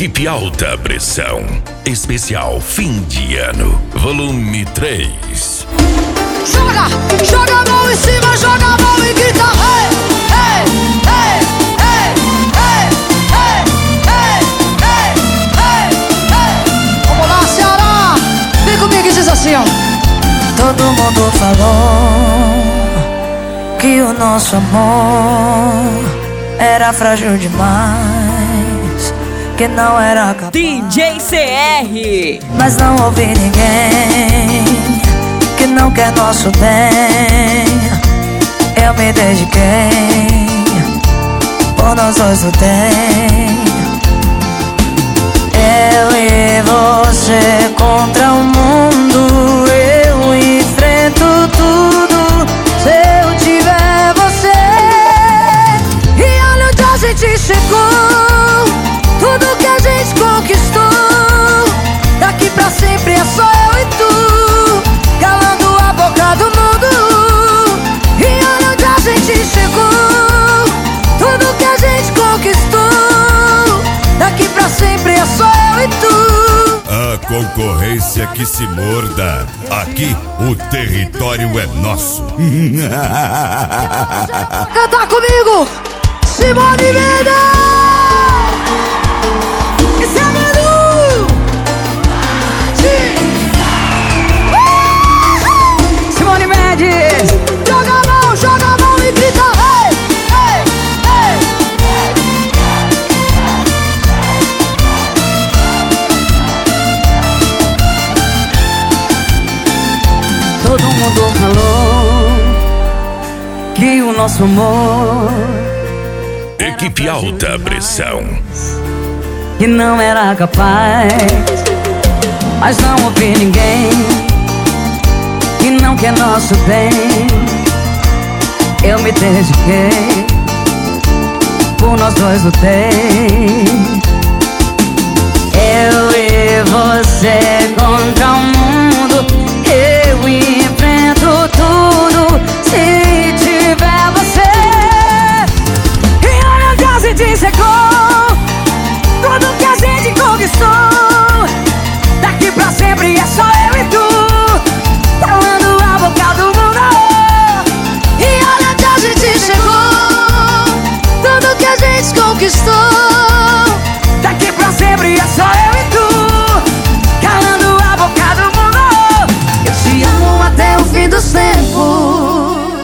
Equipe Alta Pressão. Especial fim de ano. Volume 3. Joga, joga a mão em cima, joga a mão e grita. Hey, hey, hey, hey, hey, hey, hey, hey, hey. Vamos lá, Ceará. Vem comigo e diz assim, ó. Todo mundo falou que o nosso amor era frágil demais, que não era capaz. DJ CR. Mas não ouvi ninguém que não quer nosso bem. Eu me dediquei, por nós dois lutei. Eu e você contra o mundo, eu enfrento tudo se eu tiver você. E olha onde a gente chegou, tudo que a gente conquistou. Daqui pra sempre é só eu e tu, calando a boca do mundo. E olha onde a gente chegou, tudo que a gente conquistou. Daqui pra sempre é só eu e tu. A concorrência que se morda. Aqui o território é nosso. Cantar comigo, Simone Mendes. Esse é Menu. Simone Mendes. Joga a mão e grita. Hey, hey, hey. Todo mundo falou que o nosso amor Equipe Alta Pressão. que não era capaz. Mas não ouvi ninguém que não quer nosso bem. Eu me dediquei, por nós dois lutei. Eu e você contra o mundo.